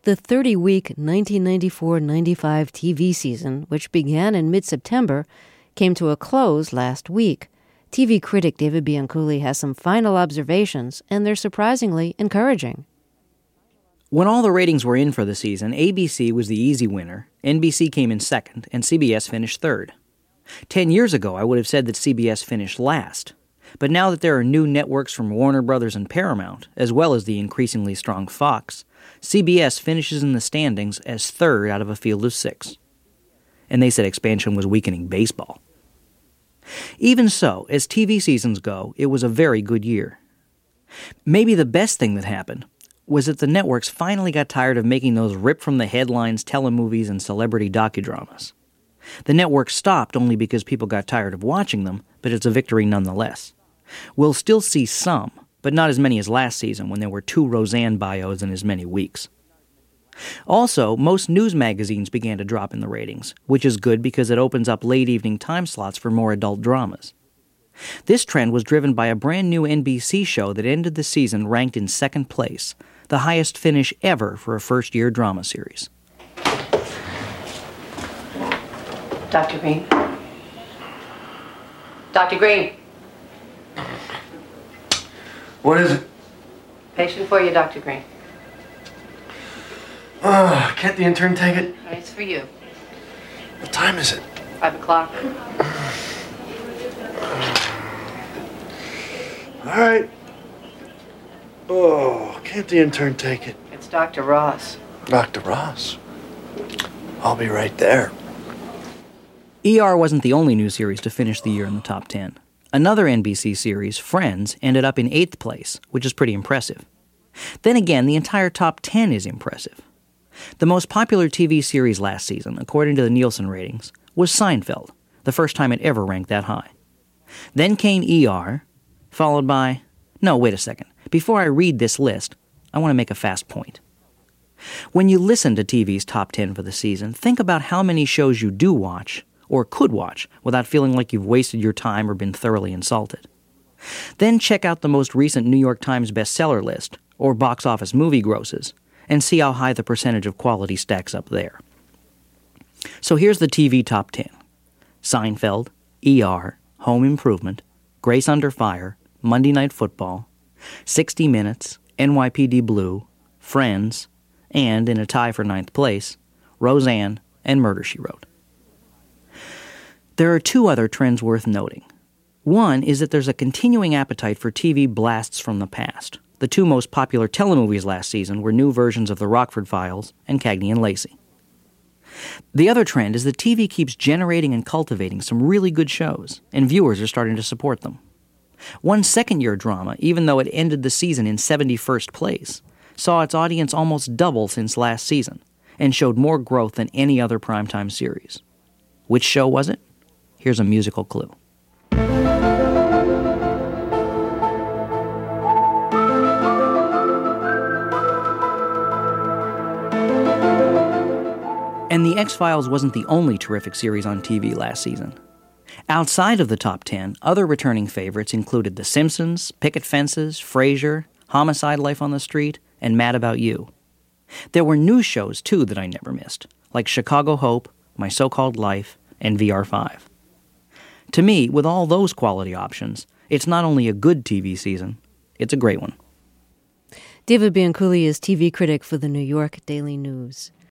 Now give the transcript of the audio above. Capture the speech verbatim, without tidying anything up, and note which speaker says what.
Speaker 1: The thirty-week nineteen ninety-four ninety-five T V season, which began in mid-September, came to a close last week. T V critic David Bianculli has some final observations, and they're surprisingly encouraging.
Speaker 2: When all the ratings were in for the season, A B C was the easy winner, N B C came in second, and C B S finished third. Ten years ago, I would have said that C B S finished last. But now that there are new networks from Warner Brothers and Paramount, as well as the increasingly strong Fox, C B S finishes in the standings as third out of a field of six. And they said expansion was weakening baseball. Even so, as T V seasons go, it was a very good year. Maybe the best thing that happened was that the networks finally got tired of making those rip-from-the-headlines telemovies and celebrity docudramas. The networks stopped only because people got tired of watching them, but it's a victory nonetheless. We'll still see some, but not as many as last season when there were two Roseanne bios in as many weeks. Also, most news magazines began to drop in the ratings, which is good because it opens up late-evening time slots for more adult dramas. This trend was driven by a brand-new N B C show that ended the season ranked in second place, the highest finish ever for a first-year drama series.
Speaker 3: Doctor Green? Doctor Green?
Speaker 4: What is it?
Speaker 3: Patient for you, Doctor Green.
Speaker 4: Oh, can't the intern take it?
Speaker 3: It's for you.
Speaker 4: What time is it?
Speaker 3: Five o'clock.
Speaker 4: All right. Oh, can't the intern take it?
Speaker 3: It's Doctor Ross.
Speaker 4: Doctor Ross. I'll be right there.
Speaker 2: E R wasn't the only new series to finish the year in the top ten. Another N B C series, Friends, ended up in eighth place, which is pretty impressive. Then again, the entire top ten is impressive. The most popular T V series last season, according to the Nielsen ratings, was Seinfeld, the first time it ever ranked that high. Then came E R, followed by... No, wait a second. Before I read this list, I want to make a fast point. When you listen to T V's top ten for the season, think about how many shows you do watch, or could watch, without feeling like you've wasted your time or been thoroughly insulted. Then check out the most recent New York Times bestseller list, or box office movie grosses, and see how high the percentage of quality stacks up there. So here's the T V top ten. Seinfeld, E R, Home Improvement, Grace Under Fire, Monday Night Football, sixty minutes, N Y P D Blue, Friends, and, in a tie for ninth place, Roseanne and Murder, She Wrote. There are two other trends worth noting. One is that there's a continuing appetite for T V blasts from the past. The two most popular telemovies last season were new versions of The Rockford Files and Cagney and Lacey. The other trend is that T V keeps generating and cultivating some really good shows, and viewers are starting to support them. One second-year drama, even though it ended the season in seventy-first place, saw its audience almost double since last season, and showed more growth than any other primetime series. Which show was it? Here's a musical clue. And The X-Files wasn't the only terrific series on T V last season. Outside of the top ten, other returning favorites included The Simpsons, Picket Fences, Frasier, Homicide: Life on the Street, and Mad About You. There were new shows, too, that I never missed, like Chicago Hope, My So-Called Life, and V R five. To me, with all those quality options, it's not only a good T V season, it's a great one.
Speaker 1: David Bianculli is T V critic for the New York Daily News.